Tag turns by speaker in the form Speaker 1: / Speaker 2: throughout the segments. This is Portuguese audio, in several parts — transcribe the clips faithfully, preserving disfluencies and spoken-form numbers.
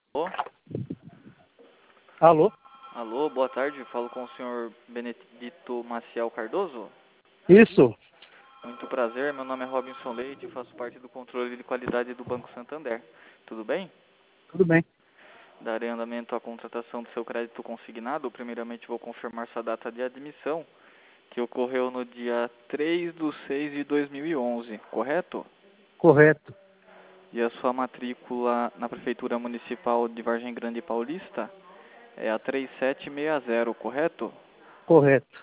Speaker 1: Alô?
Speaker 2: Alô?
Speaker 1: Alô, boa tarde. Falo com o senhor Benedito Maciel Cardoso.
Speaker 2: Isso.
Speaker 1: Muito prazer, meu nome é Robinson Leite e faço parte do controle de qualidade do Banco Santander. Tudo bem?
Speaker 2: Tudo bem.
Speaker 1: Darei andamento à contratação do seu crédito consignado. Primeiramente vou confirmar sua data de admissão, que ocorreu no dia três de seis de dois mil e onze, correto?
Speaker 2: Correto.
Speaker 1: E a sua matrícula na Prefeitura Municipal de Vargem Grande Paulista é a três sete seis zero, correto?
Speaker 2: Correto.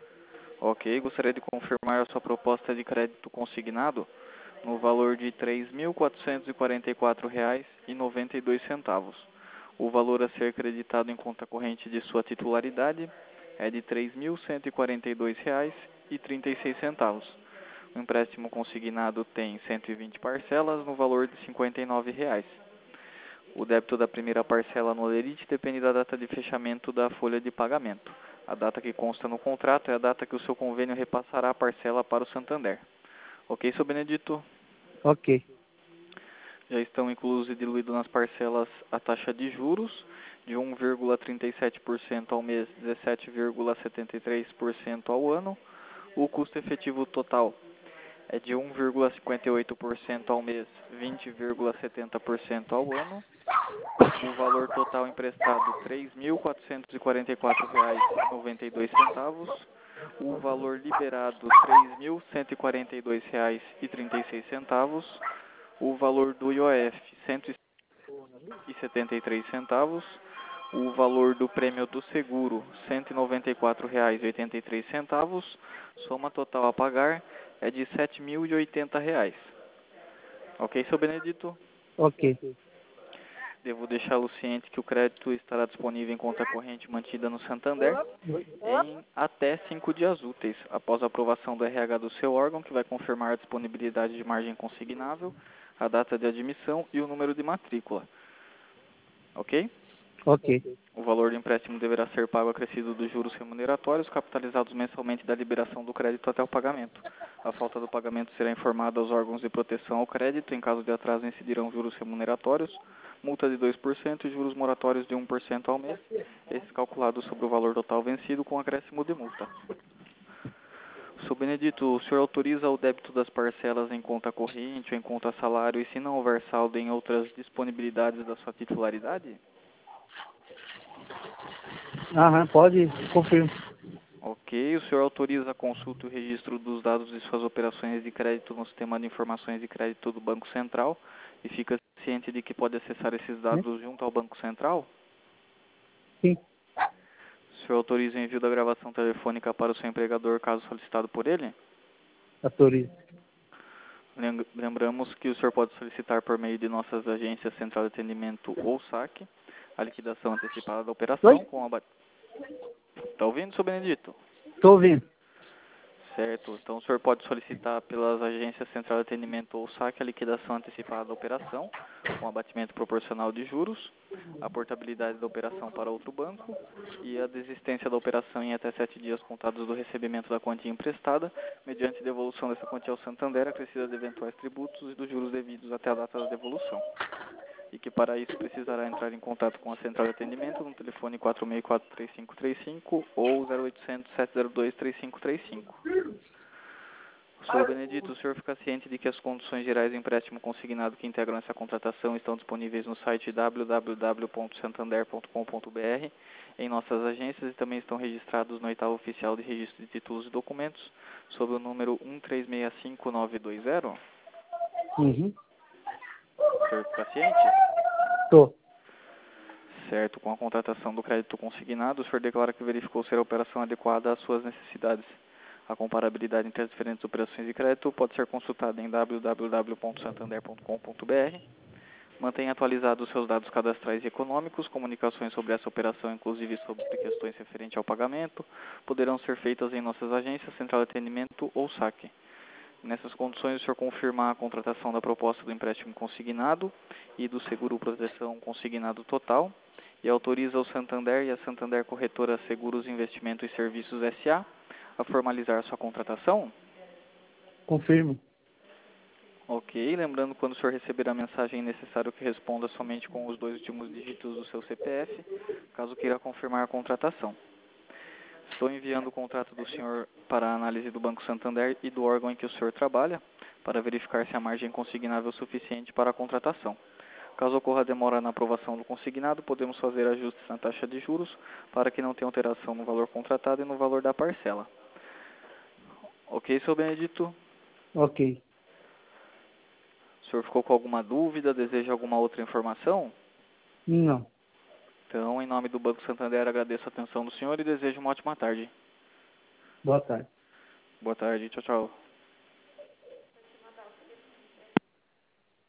Speaker 1: Ok, gostaria de confirmar a sua proposta de crédito consignado no valor de três mil quatrocentos e quarenta e quatro reais e noventa e dois centavos. O valor a ser creditado em conta corrente de sua titularidade é de três mil cento e quarenta e dois reais e trinta e seis centavos. O empréstimo consignado tem cento e vinte parcelas no valor de cinquenta e nove reais. O débito da primeira parcela no Olerite depende da data de fechamento da folha de pagamento. A data que consta no contrato é a data que o seu convênio repassará a parcela para o Santander. Ok, seu Benedito?
Speaker 2: Ok.
Speaker 1: Já estão inclusos e diluídos nas parcelas a taxa de juros de um vírgula trinta e sete por cento ao mês, dezessete vírgula setenta e três por cento ao ano. O custo efetivo total é de um vírgula cinquenta e oito por cento ao mês, vinte vírgula setenta por cento ao ano. O valor total emprestado, três mil quatrocentos e quarenta e quatro reais e noventa e dois centavos. O valor liberado, três mil cento e quarenta e dois reais e trinta e seis centavos. O valor do I O F, cento e setenta e três centavos. O valor do prêmio do seguro, cento e noventa e quatro reais e oitenta e três centavos. Soma total a pagar é de sete mil e oitenta reais. Ok, seu Benedito?
Speaker 2: Ok.
Speaker 1: Devo deixá-lo ciente que o crédito estará disponível em conta corrente mantida no Santander em até cinco dias úteis, após a aprovação do R H do seu órgão, que vai confirmar a disponibilidade de margem consignável, a data de admissão e o número de matrícula. Ok?
Speaker 2: Ok.
Speaker 1: O valor do empréstimo deverá ser pago acrescido dos juros remuneratórios, capitalizados mensalmente da liberação do crédito até o pagamento. A falta do pagamento será informada aos órgãos de proteção ao crédito. Em caso de atraso, incidirão juros remuneratórios, multa de dois por cento e juros moratórios de um por cento ao mês, esses calculados sobre o valor total vencido com acréscimo de multa. Senhor Benedito, o senhor autoriza o débito das parcelas em conta corrente ou em conta salário e, se não houver saldo, em outras disponibilidades da sua titularidade?
Speaker 2: Aham, pode confirmar.
Speaker 1: Ok, o senhor autoriza a consulta e o registro dos dados de suas operações de crédito no sistema de informações de crédito do Banco Central e fica ciente de que pode acessar esses dados junto ao Banco Central?
Speaker 2: Sim.
Speaker 1: O senhor autoriza o envio da gravação telefônica para o seu empregador caso solicitado por ele?
Speaker 2: Autoriza.
Speaker 1: Lem- Lembramos que o senhor pode solicitar por meio de nossas agências Central de Atendimento ou saque a liquidação antecipada da operação
Speaker 2: Oi?
Speaker 1: com a... Ba... Tá ouvindo, senhor Benedito?
Speaker 2: Estou ouvindo.
Speaker 1: Certo. Então o senhor pode solicitar pelas agências Central de Atendimento ou saque a liquidação antecipada da operação, com abatimento proporcional de juros, a portabilidade da operação para outro banco e a desistência da operação em até sete dias contados do recebimento da quantia emprestada, mediante devolução dessa quantia ao Santander, acrescida de eventuais tributos e dos juros devidos até a data da devolução. E que para isso precisará entrar em contato com a Central de Atendimento no telefone quatro seis quatro, três cinco três cinco ou zero oitocentos, sete zero dois, três cinco três cinco. Senhor Benedito, o senhor fica ciente de que as condições gerais do empréstimo consignado que integram essa contratação estão disponíveis no site w w w ponto santander ponto com ponto b r, em nossas agências, e também estão registrados no oitavo oficial de registro de títulos e documentos, sob o número um três seis cinco nove dois zero?
Speaker 2: Uhum.
Speaker 1: O senhor fica ciente?
Speaker 2: Estou.
Speaker 1: Certo, com a contratação do crédito consignado, o senhor declara que verificou ser a operação adequada às suas necessidades. A comparabilidade entre as diferentes operações de crédito pode ser consultada em w w w ponto santander ponto com ponto b r. Mantenha atualizados os seus dados cadastrais e econômicos. Comunicações sobre essa operação, inclusive sobre questões referentes ao pagamento, poderão ser feitas em nossas agências, Central de Atendimento ou saque. Nessas condições, o senhor confirma a contratação da proposta do empréstimo consignado e do seguro proteção consignado total e autoriza o Santander e a Santander Corretora Seguros, Investimento e Serviços S A a formalizar sua contratação?
Speaker 2: Confirmo.
Speaker 1: Ok, lembrando, quando o senhor receber a mensagem, é necessário que responda somente com os dois últimos dígitos do seu C P F, caso queira confirmar a contratação. Estou enviando o contrato do senhor para a análise do Banco Santander e do órgão em que o senhor trabalha, para verificar se a margem é consignável suficiente para a contratação. Caso ocorra demora na aprovação do consignado, podemos fazer ajustes na taxa de juros, para que não tenha alteração no valor contratado e no valor da parcela. Ok, seu Benedito?
Speaker 2: Ok.
Speaker 1: O senhor ficou com alguma dúvida? Deseja alguma outra informação?
Speaker 2: Não.
Speaker 1: Então, em nome do Banco Santander, agradeço a atenção do senhor e desejo uma ótima tarde.
Speaker 2: Boa tarde.
Speaker 1: Boa tarde, tchau, tchau.